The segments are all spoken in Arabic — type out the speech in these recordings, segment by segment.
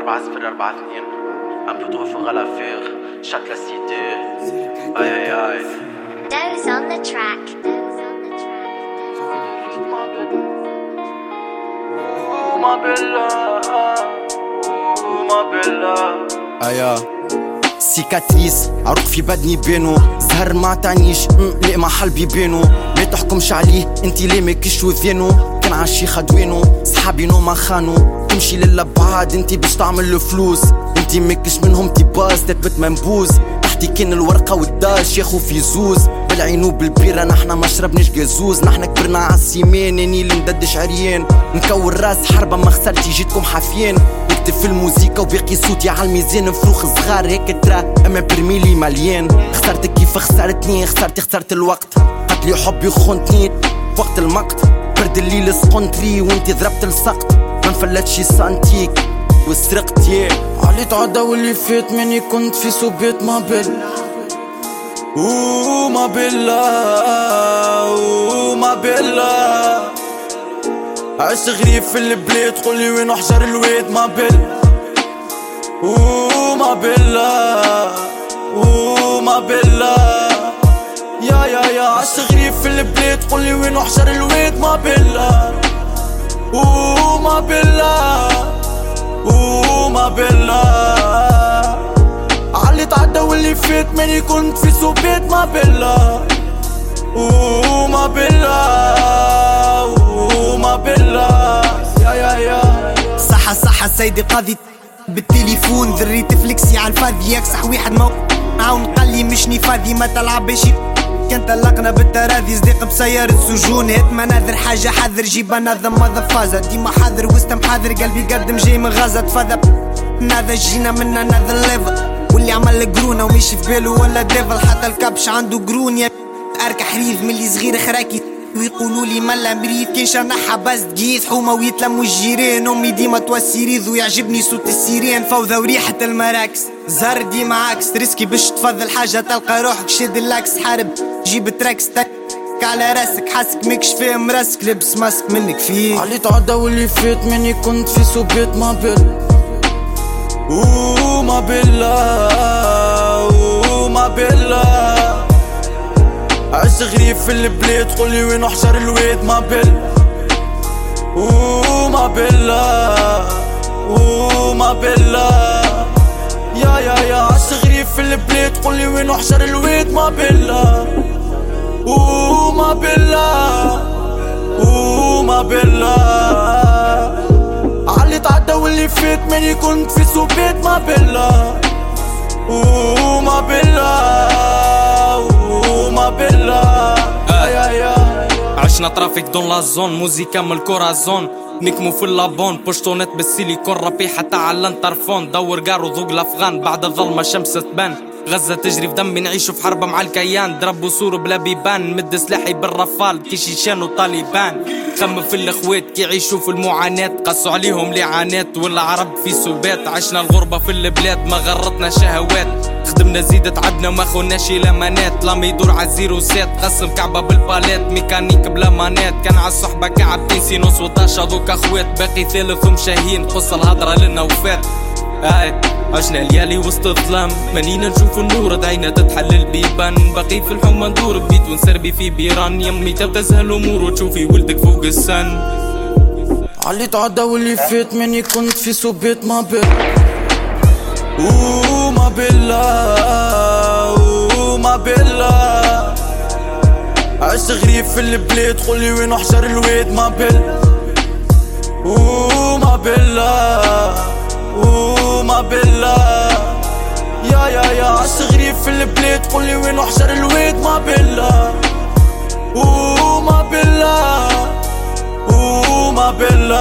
4-0-4-2. Un peu trop fort à la faire, chaque la cité. Aïe aïe aïe. Those on the track. Oh ma bella, oh ma bella. ايا سيكاتريس اروح في بدني بينو زهر ما تعنيش ليه ما حل بيبينو ما تحكمش عليه انتي ليه ماكش وذينو كان عالشي خدوينو صحابي نو ما خانو تمشي للبعاد انتي باش تعمل له فلوس انتي ماكش منهم تي باز تثبت منبوز تحتي كان الورقه والداش ياخو في زوز بالعين وبالبيره نحنا ما شربناش جازوز نحنا كبرنا عالسيمان اني اللي نددش عريان نكون راس حربه ما خسرتي جيتكم حافيين نكتب في الموسيقى وباقي صوتي عالميزان فروخ صغار هيك ترى اما برميلي مليان خسرتك كيف خسرتني خسرت الوقت قتلي حبي خنتني وقت المقت برد الليل سقنتلي وانتي ضربت السقط ما نفلتش سانتيك وسرقت يا علي تعدى واللي فات مني كنت في سوبيت ما بل ما بلا ما بلا عشت غريب في البلاد تقولي وين احجر الواد ما بل ما بلا ما بلا يا عشت غريب في البلاد تقولي وين احجر الواد ما بلا ما بلا ما بلا علي تعدى واللي فات ماني كنت في سوبيت ما بلا ما بلا ما بلا يا صحة سيدي قاضي بالتليفون ذريت فليكسي عالفاضي يكسح واحد معاون قالي مشني فاضي ما تلعبش كان طلقنا بالتراضي صديق بسيارة السجون هات مناظر حاجة حذر جيب نظم ماذا فازة ديما حاضر وسط حاضر قلبي قدم جاي من غازة تفاضى ناذا جينا منا ناذا الليفل واللي عمل قرونة ومشي في باله ولا ديفل حتى الكبش عنده قرون يا أركح حريف ملي صغير خراكي ويقولوا لي ملا مريض كي شنحها بس تقيث حومة ويتلموا الجيران أمي ديما توسي ريض ويعجبني صوت السيرين فوضى وريحة المراكس زهر ديما عكس ريسكي باش تفضل حاجة تلقى روحك شد اللاكس حارب جيب تراكس تك على راسك حاسك ماكش فاهم راسك لبس ماسك منك فيه علي تعدى واللي فات مني كنت في سوبيت ما بل ما بلا ما بلا عشت غريب في البلاد تقولي وين احجر الواد ما بل ما بلا ما بلا يا عشت غريب في البلاد تقولي وين احجر الواد ما بلا ما بلا ما بلا علي تعدى واللي فات ماني كنت في سوبيت ما بلا ما بلا ما بلا عشنا ترافيك دون لا زون موزيكا من الكورازون نكمو في اللابون بوشتونات بالسيليكون رابي حتى على الانترفون دور قارو ذوق الافغان بعد الظلمه شمس تبان غزة تجري في دمي نعيشو في حرب مع الكيان ضربوا سور بلا بيبان مد سلاحي بالرفال كي شيشان وطالبان خمم في الاخوات كي يعيشوا في المعاناة قصوا عليهم لعانات والعرب في سوبات عشنا الغربة في البلاد ما غرتنا شهوات خدمنا زيد تعبنا وما خوناش لمانات لما يدور عالزيرو سات قسم كعبة بالبالات ميكانيك بلا مانات كان عالصحبة كعبتين سينوس وطاشا دوك اخوات باقي ثالث ومشاهين قص الهضرة لنا وفات عشنا ليالي وسط الظلام مانينا نشوف النور دعينا تتحل البيبان باقي في الحومة ندور بيت ونسربي في بيران يمي تبتزها الامور وتشوفي ولدك فوق السن علي تعدى واللي فات مني كنت في سوبيت ما بل ما بلا ما بلا عشت غريب في البلاد تقولي وين احجر الواد ما بل ما بلا ما بلا يا عشت غريب في البلاد تقولي وين احجر الواد ما بلا ما بلا ما بلا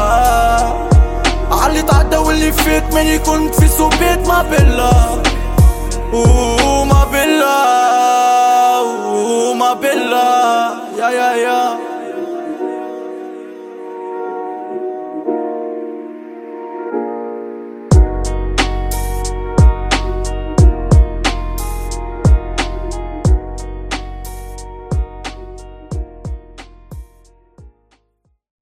علي تعدى واللي فات ماني كنت في سوبيت ما بلا ما بلا